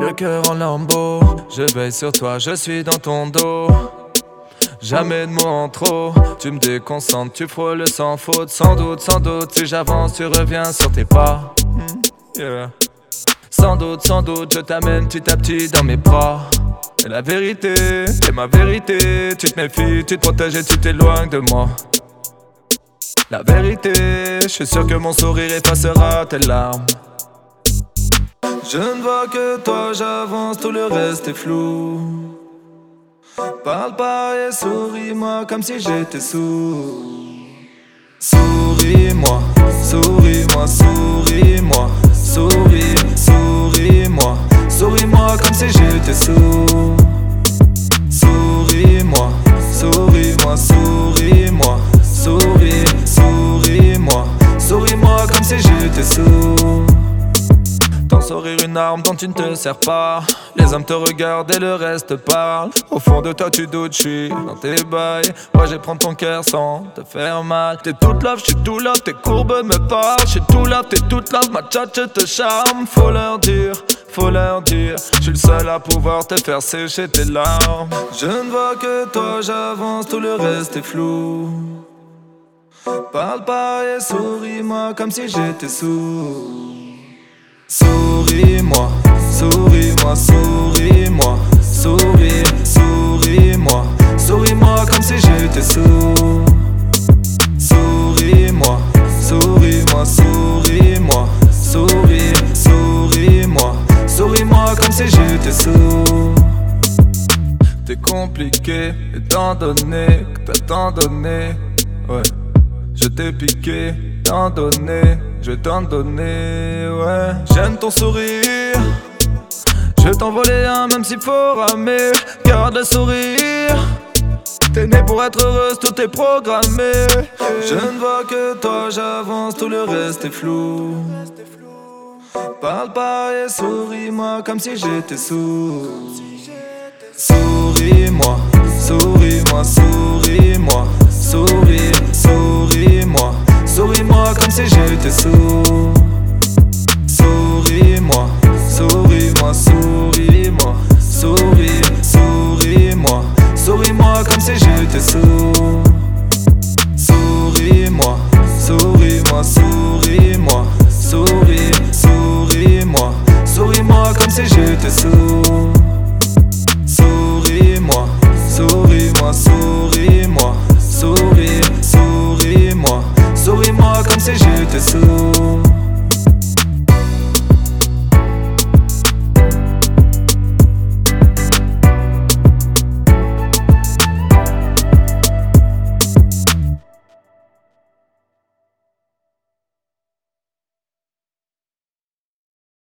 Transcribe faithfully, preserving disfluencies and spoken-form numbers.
le cœur en lambeaux. Je veille sur toi, je suis dans ton dos. Jamais de mots en trop, tu me déconcentres, tu frôles sans faute. Sans doute, sans doute, si j'avance, tu reviens sur tes pas. mm, yeah. Sans doute, sans doute, je t'amène petit à petit dans mes bras. Et la vérité, c'est ma vérité. Tu te méfies, tu te protèges et tu t'éloignes de moi. La vérité, je suis sûr que mon sourire effacera tes larmes. Je ne vois que toi, j'avance, tout le reste est flou. Parle pas et souris-moi comme si j'étais sourd. Souris-moi, souris-moi, souris-moi. Souris, souris-moi, souris-moi comme si j'étais sourd. Souris-moi, souris-moi, souris-moi. Souris, souris-moi, souris-moi comme si j'étais sourd. Ton sourire une arme dont tu ne te sers pas. Les hommes te regardent et le reste parle. Au fond de toi tu doutes, j'suis dans tes bails. Ouais, je vais prendre ton cœur sans te faire mal. T'es toute love, j'suis tout love, tes courbes me parlent. J'suis tout love, t'es toute love, ma tchatche te charme. Faut leur dire, faut leur dire, j'suis le seul à pouvoir te faire sécher tes larmes. Je ne vois que toi, j'avance, tout le reste est flou. Parle pas et souris-moi comme si j'étais sourd. Souris-moi, souris-moi, souris-moi. Souris, souris-moi, souris-moi comme si j'étais sourd. Souris-moi, souris-moi, souris-moi. Souris, souris-moi, souris-moi comme si j'étais sourd. T'es compliqué étant donné que t'as tant donné. Ouais, je t'ai piqué, t'en donné, je vais t'en donner, ouais. J'aime ton sourire, je vais t'envoler un même s'il faut ramer. Garde le sourire, t'es né pour être heureuse, tout est programmé. Je ne vois que toi, j'avance, tout le reste est flou. Parle pas et souris-moi comme si j'étais sourd. Souris-moi, souris-moi, souris-moi. Souris, souris-moi, souris-moi comme si j'étais sourd. Souris-moi, souris-moi, souris-moi. Souris, souris-moi, souris-moi comme si j'étais sourd. Souris-moi, souris-moi, souris-moi. Souris, souris-moi, souris-moi comme si j'étais sourd. Souris-moi, souris-moi, souris-moi. Souris, souris-moi, souris-moi comme si j'étais sourd.